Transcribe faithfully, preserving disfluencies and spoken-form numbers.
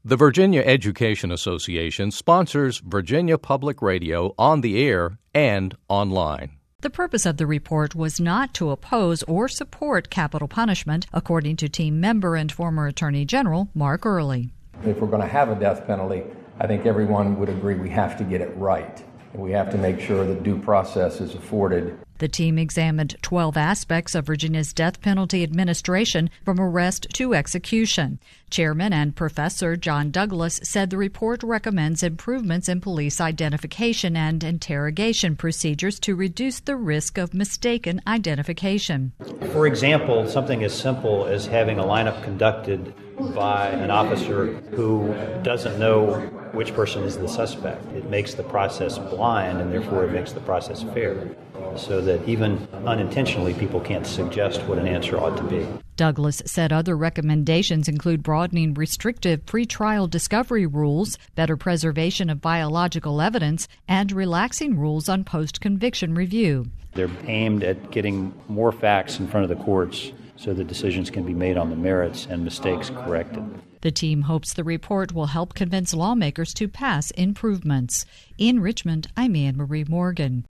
The Virginia Education Association sponsors Virginia Public Radio on the air and online. The purpose of the report was not to oppose or support capital punishment, according to team member and former Attorney General Mark Earley. If we're going to have a death penalty, I think everyone would agree we have to get it right. We have to make sure that due process is afforded. The team examined twelve aspects of Virginia's death penalty administration from arrest to execution. Chairman and Professor John Douglas said the report recommends improvements in police identification and interrogation procedures to reduce the risk of mistaken identification. For example, something as simple as having a lineup conducted by an officer who doesn't know which person is the suspect. It makes the process blind, and therefore it makes the process fair, so that even unintentionally people can't suggest what an answer ought to be. Douglas said other recommendations include broadening restrictive pretrial discovery rules, better preservation of biological evidence, and relaxing rules on post-conviction review. They're aimed at getting more facts in front of the courts so that decisions can be made on the merits and mistakes corrected. The team hopes the report will help convince lawmakers to pass improvements. In Richmond, I'm Anne Marie Morgan.